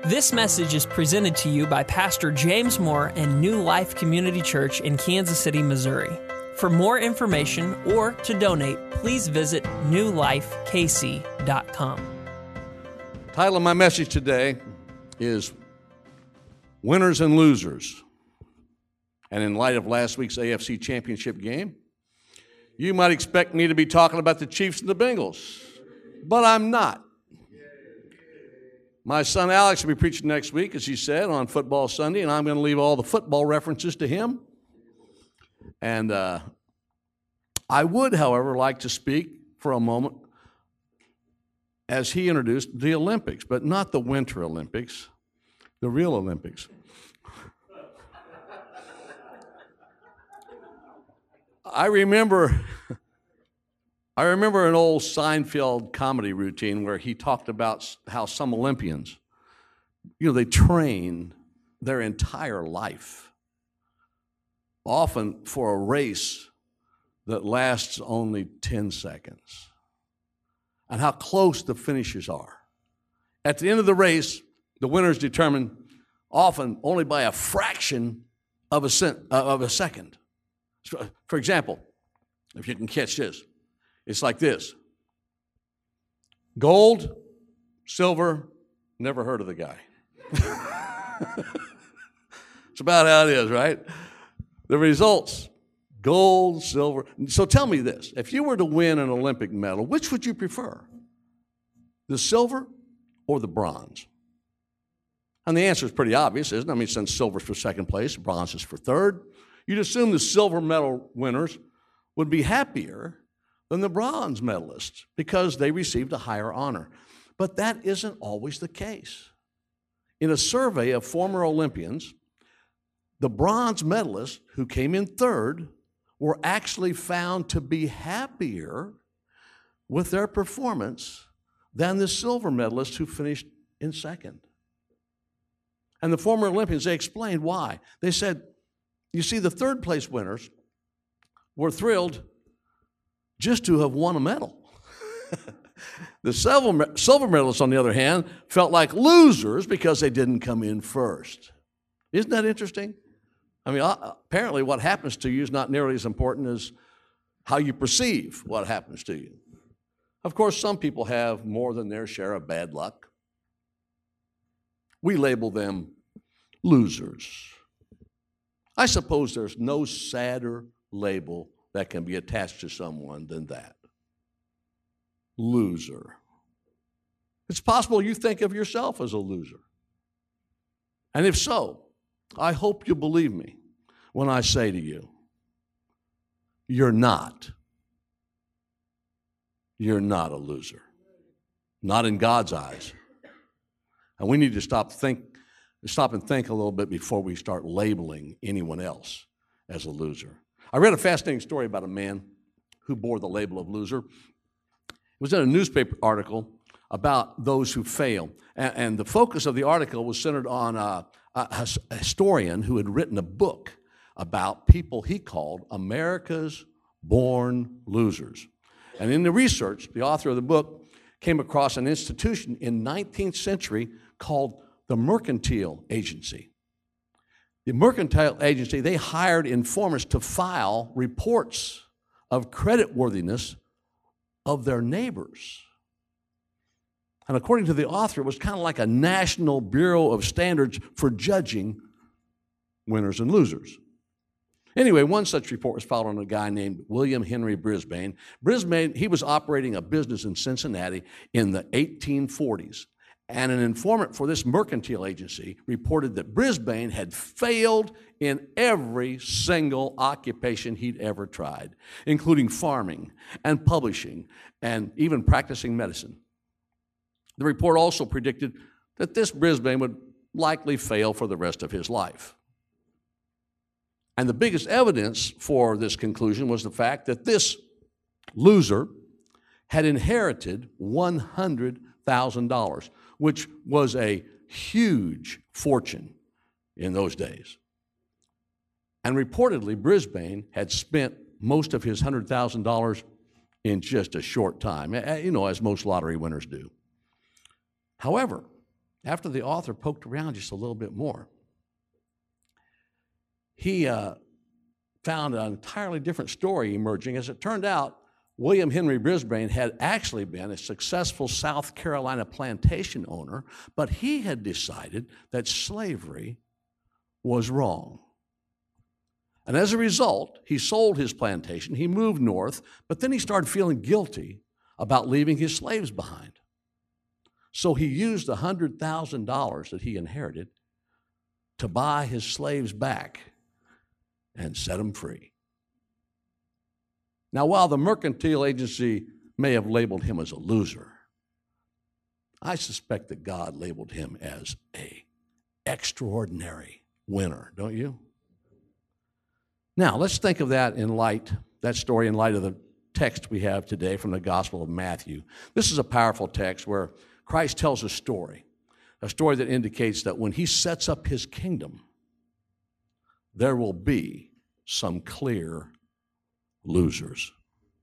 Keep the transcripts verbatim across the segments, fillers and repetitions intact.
This message is presented to you by Pastor James Moore and New Life Community Church in Kansas City, Missouri. For more information or to donate, please visit new life k c dot com. The title of my message today is Winners and Losers. And in light of last week's A F C Championship game, you might expect me to be talking about the Chiefs and the Bengals, but I'm not. My son Alex will be preaching next week, as he said, on Football Sunday, and I'm going to leave all the football references to him. And uh, I would, however, like to speak for a moment as he introduced the Olympics, but not the Winter Olympics, the real Olympics. I remember, I remember an old Seinfeld comedy routine where he talked about how some Olympians, you know, they train their entire life, often for a race that lasts only ten seconds, and how close the finishes are. At the end of the race, the winner is determined often only by a fraction of a, cent, uh, of a second. For example, if you can catch this, it's like this. Gold, silver, never heard of the guy. It's about how it is, right? The results, gold, silver. So tell me this, if you were to win an Olympic medal, which would you prefer? The silver or the bronze? And the answer is pretty obvious, isn't it? I mean, since silver's for second place, bronze is for third, you'd assume the silver medal winners would be happier than the bronze medalists because they received a higher honor. But that isn't always the case. In a survey of former Olympians, the bronze medalists who came in third were actually found to be happier with their performance than the silver medalists who finished in second. And the former Olympians, they explained why. They said, you see, the third place winners were thrilled just to have won a medal. The silver, silver medalists, on the other hand, felt like losers because they didn't come in first. Isn't that interesting? I mean, apparently what happens to you is not nearly as important as how you perceive what happens to you. Of course, some people have more than their share of bad luck. We label them losers. I suppose there's no sadder label that can be attached to someone than that. Loser. It's possible you think of yourself as a loser. And if so, I hope you believe me when I say to you, you're not. You're not a loser. Not in God's eyes. And we need to stop think, stop and think a little bit before we start labeling anyone else as a loser. I read a fascinating story about a man who bore the label of loser. It was in a newspaper article about those who fail. And, and the focus of the article was centered on a, a, a historian who had written a book about people he called America's born losers. And in the research, the author of the book came across an institution in nineteenth century called the Mercantile Agency. The Mercantile Agency, they hired informers to file reports of creditworthiness of their neighbors. And according to the author, it was kind of like a national bureau of standards for judging winners and losers. Anyway, one such report was filed on a guy named William Henry Brisbane. Brisbane, he was operating a business in Cincinnati in the eighteen forties. And an informant for this mercantile agency reported that Brisbane had failed in every single occupation he'd ever tried, including farming and publishing and even practicing medicine. The report also predicted that this Brisbane would likely fail for the rest of his life. And the biggest evidence for this conclusion was the fact that this loser had inherited one hundred thousand dollars, which was a huge fortune in those days. And reportedly, Brisbane had spent most of his one hundred thousand dollars in just a short time, you know, as most lottery winners do. However, after the author poked around just a little bit more, he uh, found an entirely different story emerging. As it turned out, William Henry Brisbane had actually been a successful South Carolina plantation owner, but he had decided that slavery was wrong. And as a result, he sold his plantation, he moved north, but then he started feeling guilty about leaving his slaves behind. So he used the one hundred thousand dollars that he inherited to buy his slaves back and set them free. Now, while the mercantile agency may have labeled him as a loser, I suspect that God labeled him as an extraordinary winner, don't you? Now, let's think of that in light, that story in light of the text we have today from the Gospel of Matthew. This is a powerful text where Christ tells a story, a story that indicates that when he sets up his kingdom, there will be some clear losers.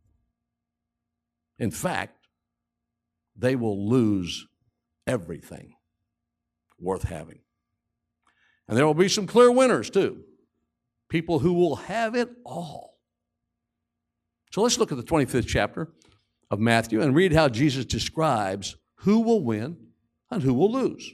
In fact, they will lose everything worth having. And there will be some clear winners too, people who will have it all. So let's look at the twenty-fifth chapter of Matthew and read how Jesus describes who will win and who will lose.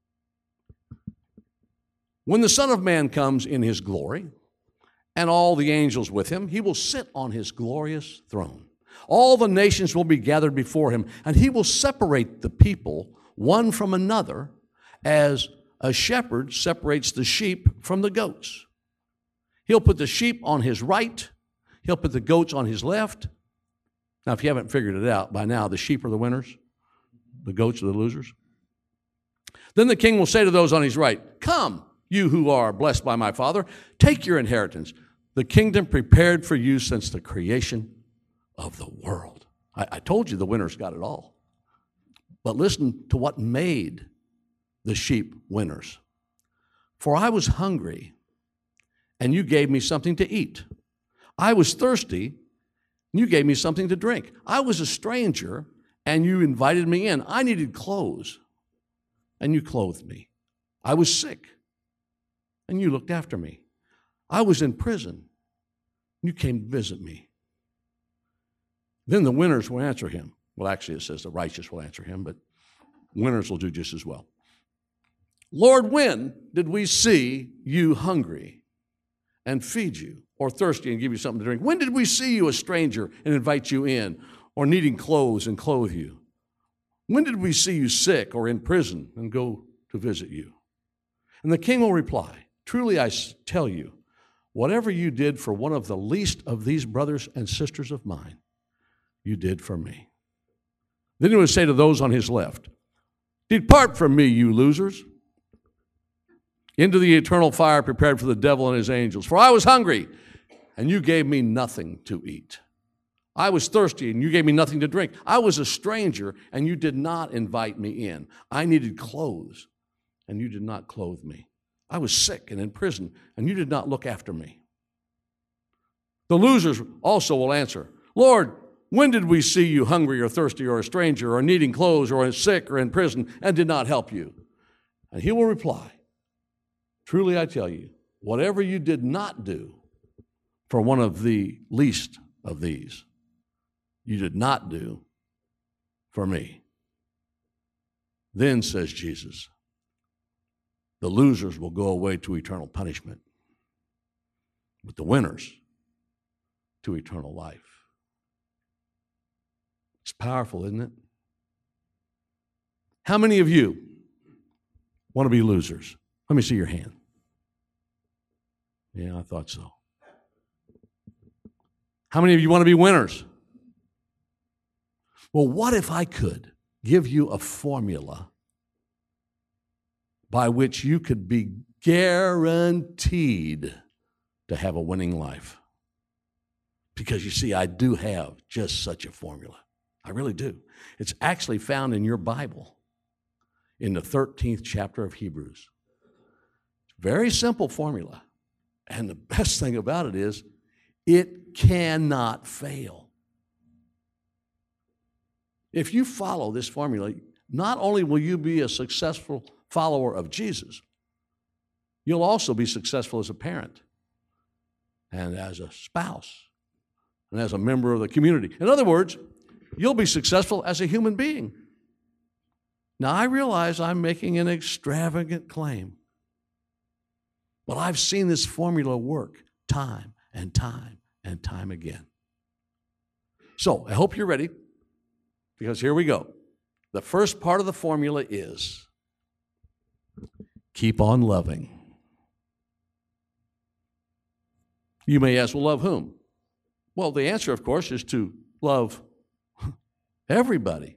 When the Son of Man comes in his glory, and all the angels with him, he will sit on his glorious throne. All the nations will be gathered before him, and he will separate the people one from another as a shepherd separates the sheep from the goats. He'll put the sheep on his right, he'll put the goats on his left. Now, if you haven't figured it out by now, the sheep are the winners, the goats are the losers. Then the king will say to those on his right, "Come, you who are blessed by my Father, take your inheritance, the kingdom prepared for you since the creation of the world." I, I told you the winners got it all. But listen to what made the sheep winners. "For I was hungry, and you gave me something to eat. I was thirsty, and you gave me something to drink. I was a stranger, and you invited me in. I needed clothes, and you clothed me. I was sick, and you looked after me. I was in prison. You came to visit me." Then the winners will answer him. Well, actually, it says the righteous will answer him, but winners will do just as well. "Lord, when did we see you hungry and feed you, or thirsty and give you something to drink? When did we see you a stranger and invite you in, or needing clothes and clothe you? When did we see you sick or in prison and go to visit you?" And the king will reply, "Truly I tell you, whatever you did for one of the least of these brothers and sisters of mine, you did for me." Then he would say to those on his left, "Depart from me, you losers, into the eternal fire prepared for the devil and his angels. For I was hungry, and you gave me nothing to eat. I was thirsty, and you gave me nothing to drink. I was a stranger, and you did not invite me in. I needed clothes, and you did not clothe me. I was sick and in prison, and you did not look after me." The losers also will answer, "Lord, when did we see you hungry or thirsty or a stranger or needing clothes or sick or in prison and did not help you?" And he will reply, "Truly I tell you, whatever you did not do for one of the least of these, you did not do for me." Then, says Jesus, the losers will go away to eternal punishment, but the winners to eternal life. It's powerful, isn't it? How many of you want to be losers? Let me see your hand. Yeah, I thought so. How many of you want to be winners? Well, what if I could give you a formula by which you could be guaranteed to have a winning life? Because you see, I do have just such a formula. I really do. It's actually found in your Bible in the thirteenth chapter of Hebrews. Very simple formula. And the best thing about it is it cannot fail. If you follow this formula, not only will you be a successful follower of Jesus, you'll also be successful as a parent and as a spouse and as a member of the community. In other words, you'll be successful as a human being. Now, I realize I'm making an extravagant claim, but I've seen this formula work time and time and time again. So, I hope you're ready, because here we go. The first part of the formula is keep on loving. You may ask, well, love whom? Well, the answer, of course, is to love everybody.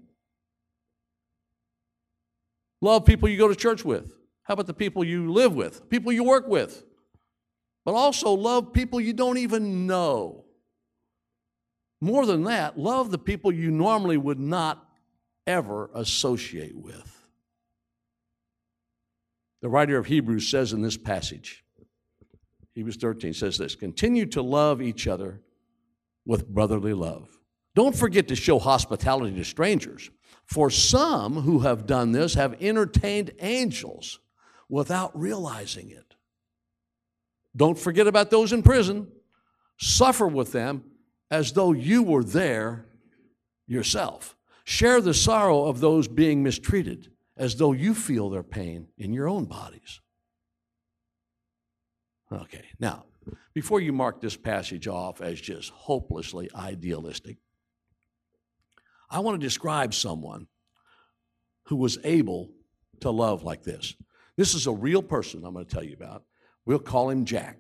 Love people you go to church with. How about the people you live with, people you work with? But also love people you don't even know. More than that, love the people you normally would not ever associate with. The writer of Hebrews says in this passage, Hebrews thirteen says this, continue to love each other with brotherly love. Don't forget to show hospitality to strangers, for some who have done this have entertained angels without realizing it. Don't forget about those in prison. Suffer with them as though you were there yourself. Share the sorrow of those being mistreated as though you feel their pain in your own bodies. Okay, now, before you mark this passage off as just hopelessly idealistic, I want to describe someone who was able to love like this. This is a real person I'm going to tell you about. We'll call him Jack.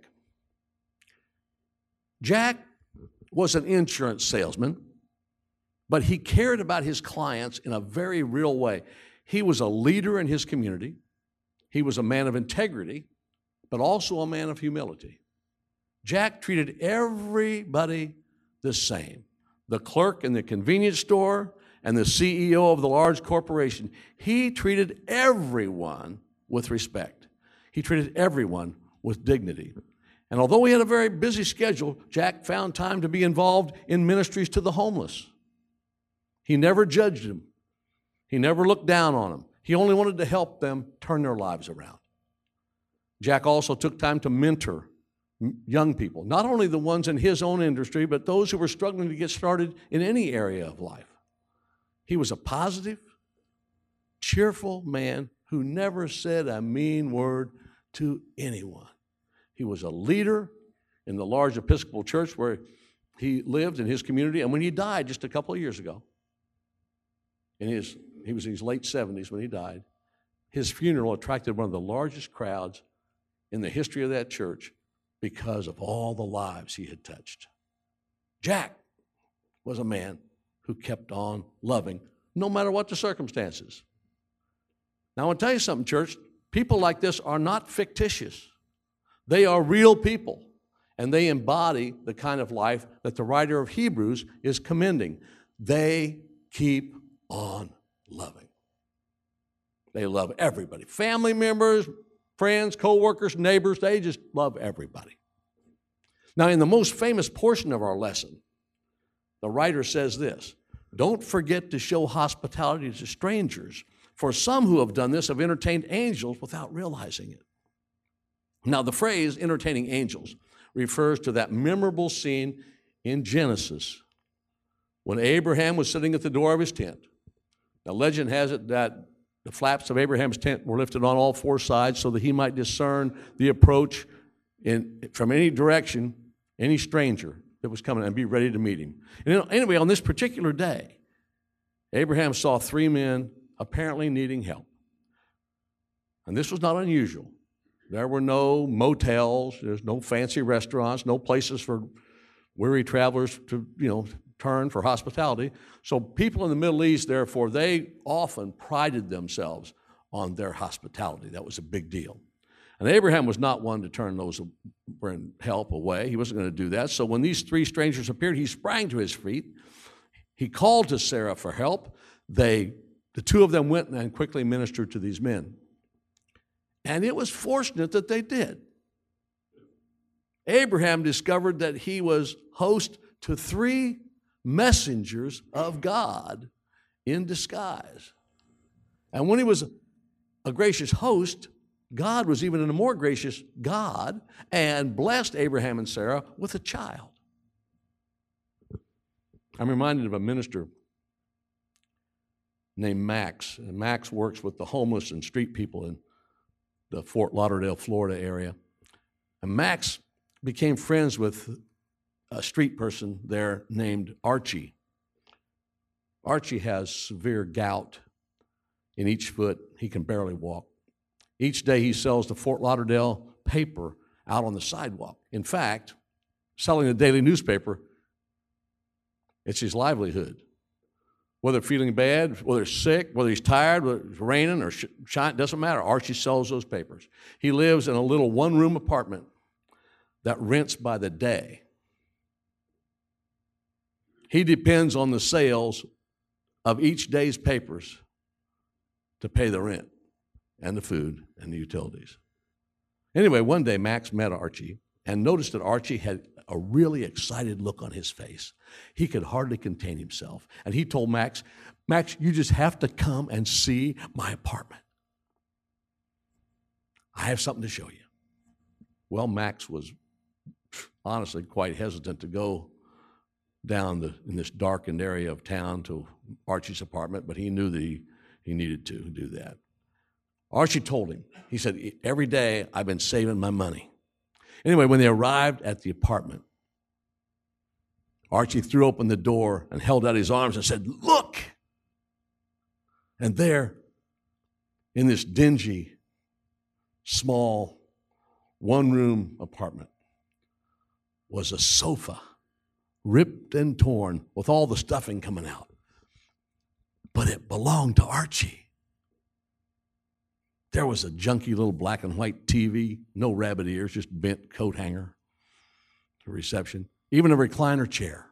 Jack was an insurance salesman, but he cared about his clients in a very real way. He was a leader in his community. He was a man of integrity, but also a man of humility. Jack treated everybody the same. The clerk in the convenience store and the C E O of the large corporation. He treated everyone with respect. He treated everyone with dignity. And although he had a very busy schedule, Jack found time to be involved in ministries to the homeless. He never judged them. He never looked down on them. He only wanted to help them turn their lives around. Jack also took time to mentor young people, not only the ones in his own industry, but those who were struggling to get started in any area of life. He was a positive, cheerful man who never said a mean word to anyone. He was a leader in the large Episcopal church where he lived in his community, and when he died just a couple of years ago, in his, he was in his late seventies when he died, his funeral attracted one of the largest crowds in the history of that church because of all the lives he had touched. Jack was a man who kept on loving no matter what the circumstances. Now, I want to tell you something, church. People like this are not fictitious. They are real people, and they embody the kind of life that the writer of Hebrews is commending. They keep on loving. They love everybody. Family members, friends, co-workers, neighbors, they just love everybody. Now, in the most famous portion of our lesson, the writer says this, don't forget to show hospitality to strangers, for some who have done this have entertained angels without realizing it. Now, the phrase entertaining angels refers to that memorable scene in Genesis when Abraham was sitting at the door of his tent. Now, legend has it that the flaps of Abraham's tent were lifted on all four sides so that he might discern the approach in, from any direction, any stranger that was coming, and be ready to meet him. And anyway, on this particular day, Abraham saw three men apparently needing help. And this was not unusual. There were no motels, there's no fancy restaurants, no places for weary travelers to, you know, turn for hospitality. So people in the Middle East, therefore, they often prided themselves on their hospitality. That was a big deal. And Abraham was not one to turn those for help away. He wasn't going to do that. So when these three strangers appeared, he sprang to his feet. He called to Sarah for help. They, the two of them went and quickly ministered to these men. And it was fortunate that they did. Abraham discovered that he was host to three messengers of God in disguise. And when he was a gracious host, God was even a more gracious God and blessed Abraham and Sarah with a child. I'm reminded of a minister named Max. And Max works with the homeless and street people in the Fort Lauderdale, Florida area. And Max became friends with a street person there named Archie. Archie has severe gout in each foot. He can barely walk. Each day he sells the Fort Lauderdale paper out on the sidewalk. In fact, selling the daily newspaper, it's his livelihood. Whether feeling bad, whether he's sick, whether he's tired, whether it's raining or shine, doesn't matter. Archie sells those papers. He lives in a little one-room apartment that rents by the day. He depends on the sales of each day's papers to pay the rent and the food and the utilities. Anyway, one day Max met Archie and noticed that Archie had a really excited look on his face. He could hardly contain himself. And he told Max, Max, you just have to come and see my apartment. I have something to show you. Well, Max was honestly quite hesitant to go down the, in this darkened area of town to Archie's apartment, but he knew that he, he needed to do that. Archie told him, he said, every day I've been saving my money. Anyway, when they arrived at the apartment, Archie threw open the door and held out his arms and said, look! And there, in this dingy, small, one-room apartment, was a sofa, ripped and torn, with all the stuffing coming out. But it belonged to Archie. There was a junky little black and white T V, no rabbit ears, just bent coat hanger to reception, even a recliner chair.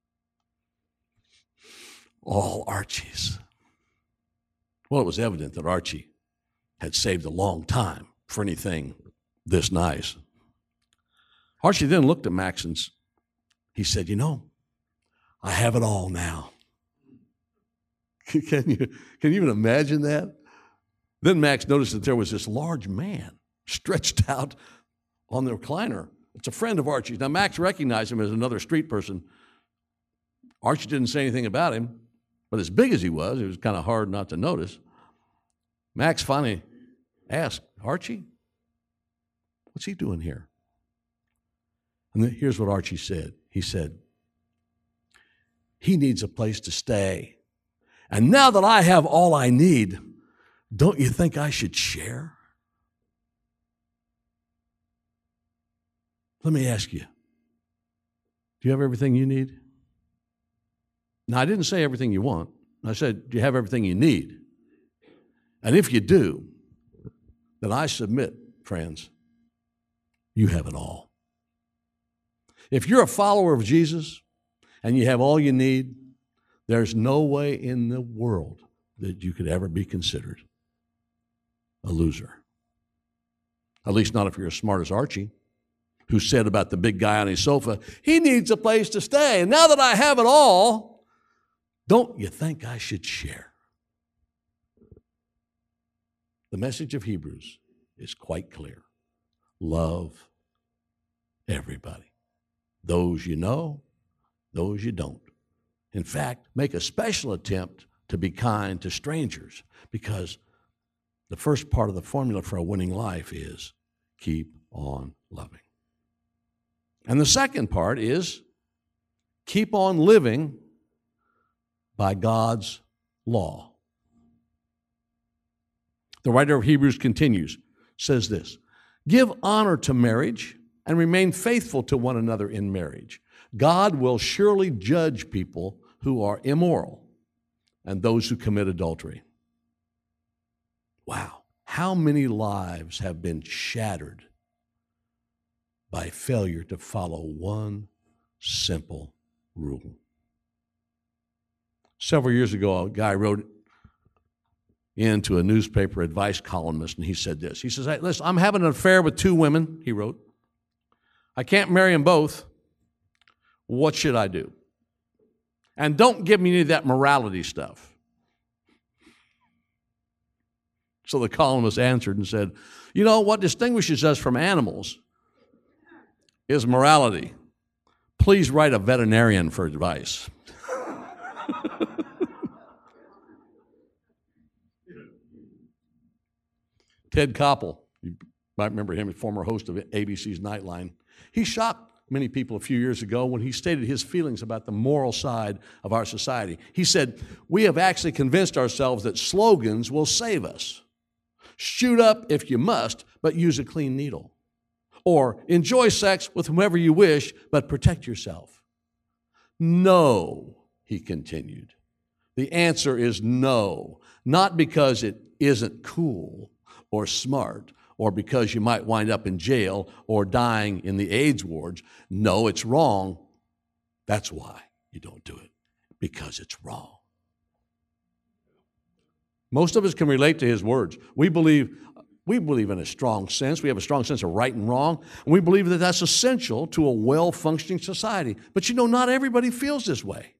All Archie's. Well, it was evident that Archie had saved a long time for anything this nice. Archie then looked at Max and he said, you know, I have it all now. Can you, can you even imagine that? Then Max noticed that there was this large man stretched out on the recliner. It's a friend of Archie's. Now, Max recognized him as another street person. Archie didn't say anything about him, but as big as he was, it was kind of hard not to notice. Max finally asked, Archie, what's he doing here? And then here's what Archie said. He said, he needs a place to stay. And now that I have all I need, don't you think I should share? Let me ask you, do you have everything you need? Now, I didn't say everything you want. I said, do you have everything you need? And if you do, then I submit, friends, you have it all. If you're a follower of Jesus and you have all you need, there's no way in the world that you could ever be considered a loser. At least not if you're as smart as Archie, who said about the big guy on his sofa, he needs a place to stay. And now that I have it all, don't you think I should share? The message of Hebrews is quite clear. Love everybody. Those you know, those you don't. In fact, make a special attempt to be kind to strangers, because the first part of the formula for a winning life is keep on loving. And the second part is keep on living by God's law. The writer of Hebrews continues, says this, give honor to marriage and remain faithful to one another in marriage. God will surely judge people who are immoral and those who commit adultery. Wow, how many lives have been shattered by failure to follow one simple rule? Several years ago, a guy wrote into a newspaper advice columnist, and he said this. He says, hey, listen, I'm having an affair with two women, he wrote. I can't marry them both. What should I do? And don't give me any of that morality stuff. So the columnist answered and said, you know, what distinguishes us from animals is morality. Please write a veterinarian for advice. Ted Koppel, you might remember him, a former host of A B C's Nightline. He shocked many people a few years ago when he stated his feelings about the moral side of our society. He said, we have actually convinced ourselves that slogans will save us. Shoot up if you must, but use a clean needle. Or enjoy sex with whomever you wish, but protect yourself. No, he continued. The answer is no, not because it isn't cool or smart, or because you might wind up in jail or dying in the AIDS wards. No, it's wrong. That's why you don't do it, because it's wrong. Most of us can relate to his words. We believe, we believe in a strong sense. We have a strong sense of right and wrong, and we believe that that's essential to a well-functioning society. But you know, not everybody feels this way.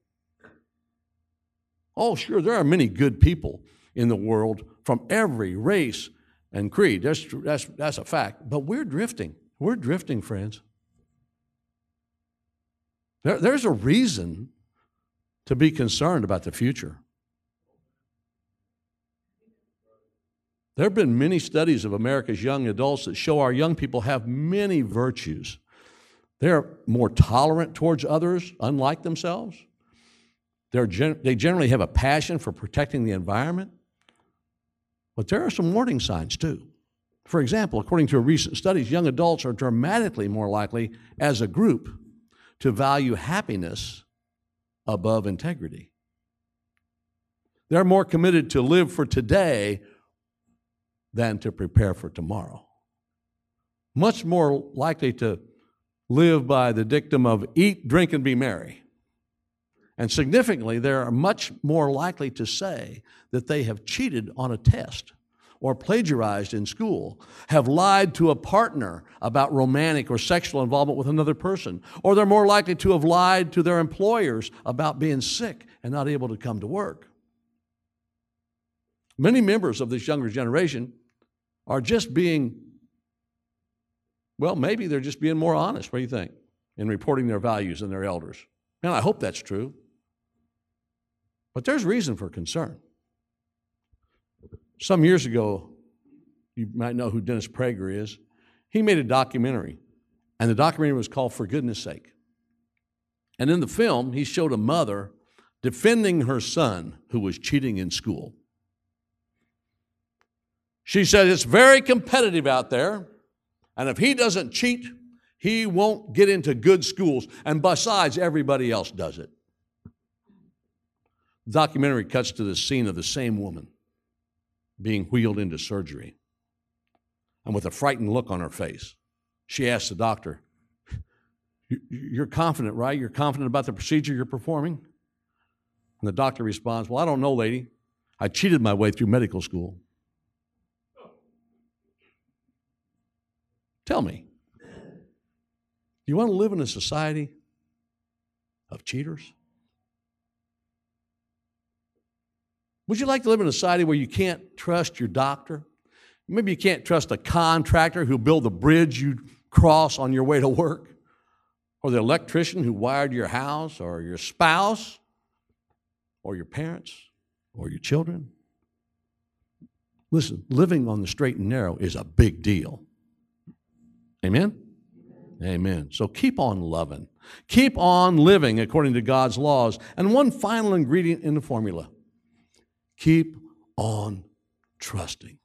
Oh, sure, there are many good people in the world from every race and creed. That's, that's, that's a fact. But we're drifting. We're drifting, friends. There, there's a reason to be concerned about the future. There have been many studies of America's young adults that show our young people have many virtues. They're more tolerant towards others, unlike themselves. They're gen- they generally have a passion for protecting the environment. But there are some warning signs, too. For example, according to recent studies, young adults are dramatically more likely, as a group, to value happiness above integrity. They're more committed to live for today than to prepare for tomorrow. Much more likely to live by the dictum of eat, drink, and be merry. And significantly, they are much more likely to say that they have cheated on a test or plagiarized in school, have lied to a partner about romantic or sexual involvement with another person, or they're more likely to have lied to their employers about being sick and not able to come to work. Many members of this younger generation are just being, well, maybe they're just being more honest, what do you think, in reporting their values than their elders. And I hope that's true. But there's reason for concern. Some years ago, you might know who Dennis Prager is. He made a documentary, and the documentary was called For Goodness Sake. And in the film, he showed a mother defending her son who was cheating in school. She said, it's very competitive out there, and if he doesn't cheat, he won't get into good schools, and besides, everybody else does it. The documentary cuts to the scene of the same woman being wheeled into surgery. And with a frightened look on her face, she asks the doctor, you're confident, right? You're confident about the procedure you're performing? And the doctor responds, well, I don't know, lady. I cheated my way through medical school. Tell me, do you want to live in a society of cheaters? Would you like to live in a society where you can't trust your doctor? Maybe you can't trust a contractor who built the bridge you cross on your way to work, or the electrician who wired your house, or your spouse, or your parents, or your children. Listen, living on the straight and narrow is a big deal. Amen? Amen. So keep on loving. Keep on living according to God's laws. And one final ingredient in the formula. Keep on trusting.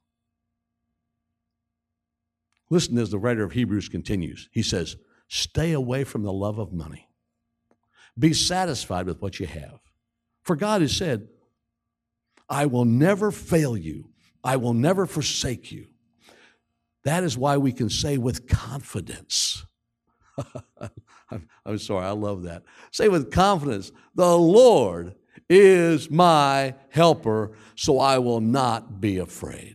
Listen as the writer of Hebrews continues. He says, stay away from the love of money. Be satisfied with what you have. For God has said, I will never fail you. I will never forsake you. That is why we can say with confidence, I'm, I'm sorry, I love that. Say with confidence, the Lord is my helper, so I will not be afraid.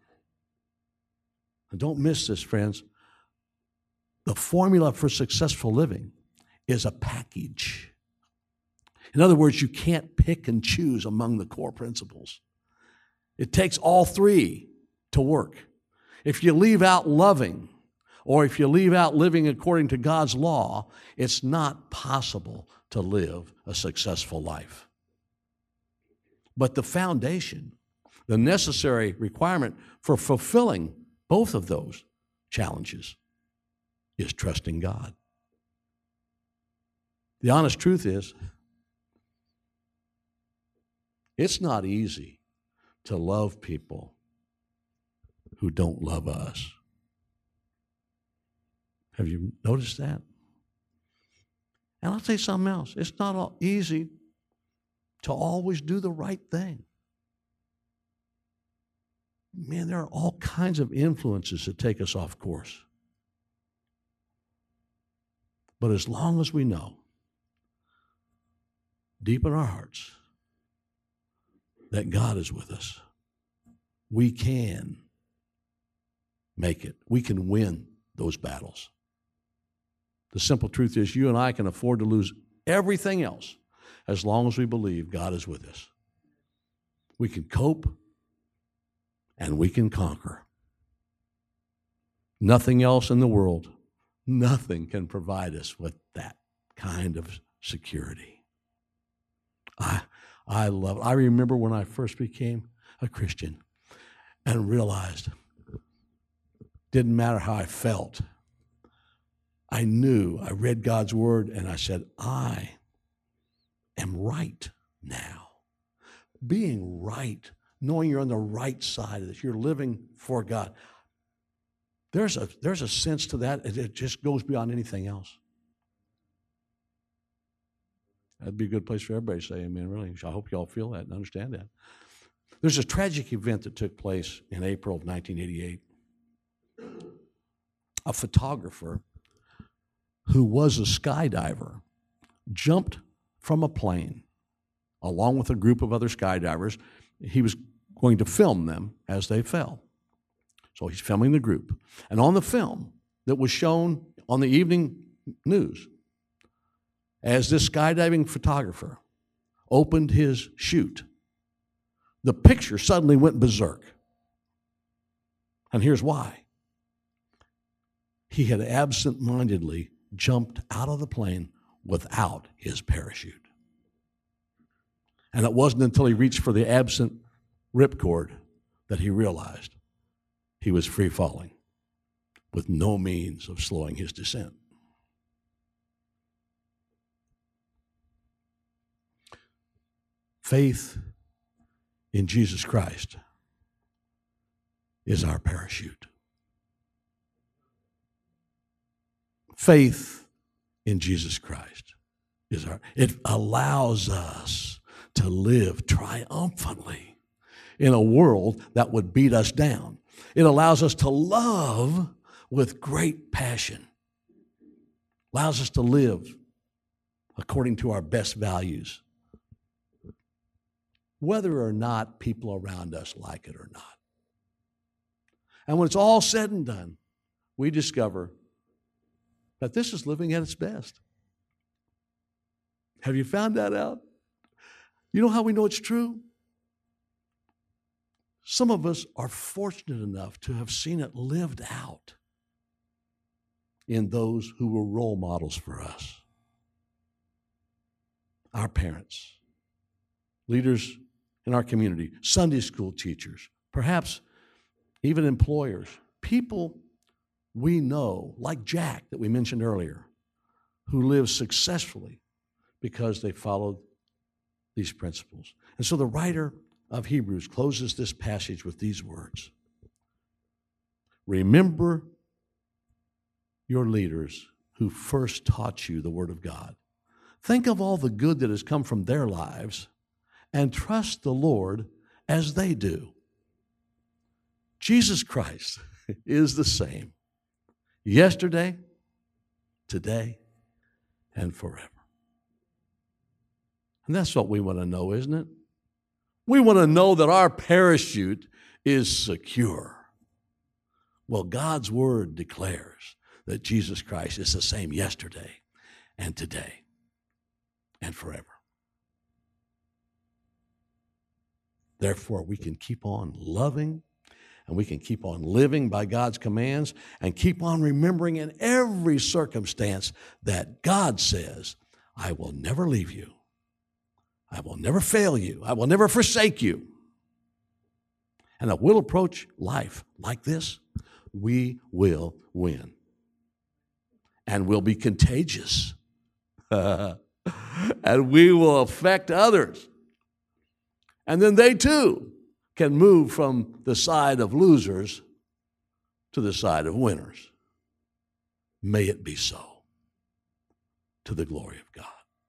And don't miss this, friends. The formula for successful living is a package. In other words, you can't pick and choose among the core principles. It takes all three to work, if you leave out loving, or if you leave out living according to God's law, it's not possible to live a successful life. But the foundation, the necessary requirement for fulfilling both of those challenges is trusting God. The honest truth is, it's not easy to love people who don't love us. Have you noticed that? And I'll tell you something else. It's not all easy to always do the right thing. Man, there are all kinds of influences that take us off course. But as long as we know, deep in our hearts, that God is with us, we can make it. We can win those battles. The simple truth is, you and I can afford to lose everything else as long as we believe God is with us. We can cope and we can conquer. Nothing else in the world, nothing can provide us with that kind of security. I, I love it. I remember when I first became a Christian and realized it didn't matter how I felt. I knew, I read God's word, and I said, I am right now. Being right, knowing you're on the right side of this, you're living for God. There's a, there's a sense to that, it just goes beyond anything else. That'd be a good place for everybody to say amen, really. I hope you all feel that and understand that. There's a tragic event that took place in April of nineteen eighty-eight. A photographer who was a skydiver jumped from a plane along with a group of other skydivers. He was going to film them as they fell. So he's filming the group. And on the film that was shown on the evening news, as this skydiving photographer opened his chute, the picture suddenly went berserk. And here's why. He had absent-mindedly jumped out of the plane without his parachute. And it wasn't until he reached for the absent ripcord that he realized he was free falling with no means of slowing his descent. Faith in Jesus Christ is our parachute. Faith in Jesus Christ is our, it allows us to live triumphantly in a world that would beat us down. It allows us to love with great passion. Allows us to live according to our best values, whether or not people around us like it or not. And when it's all said and done, we discover that this is living at its best. Have you found that out? You know how we know it's true? Some of us are fortunate enough to have seen it lived out in those who were role models for us. Our parents, leaders in our community, Sunday school teachers, perhaps even employers, people we know, like Jack that we mentioned earlier, who lived successfully because they followed these principles. And so the writer of Hebrews closes this passage with these words. Remember your leaders who first taught you the Word of God. Think of all the good that has come from their lives and trust the Lord as they do. Jesus Christ is the same yesterday, today, and forever. And that's what we want to know, isn't it? We want to know that our parachute is secure. Well, God's Word declares that Jesus Christ is the same yesterday and today and forever. Therefore, we can keep on loving and we can keep on living by God's commands and keep on remembering in every circumstance that God says, I will never leave you. I will never fail you. I will never forsake you. And if we'll approach life like this, we will win. And we'll be contagious. And we will affect others. And then they too can move from the side of losers to the side of winners. May it be so, to the glory of God.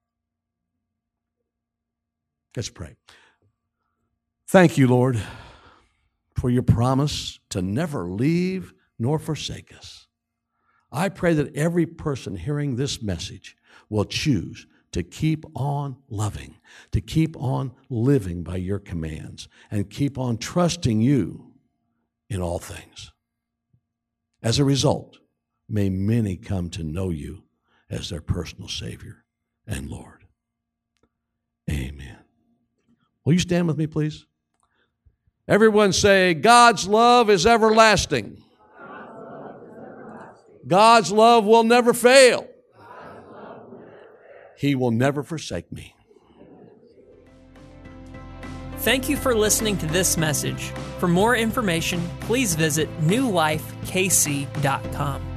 Let's pray. Thank you, Lord, for your promise to never leave nor forsake us. I pray that every person hearing this message will choose to keep on loving, to keep on living by your commands, and keep on trusting you in all things. As a result, may many come to know you as their personal Savior and Lord. Amen. Will you stand with me, please? Everyone say, God's love is everlasting. God's love will never fail. He will never forsake me. Thank you for listening to this message. For more information, please visit new life k c dot com.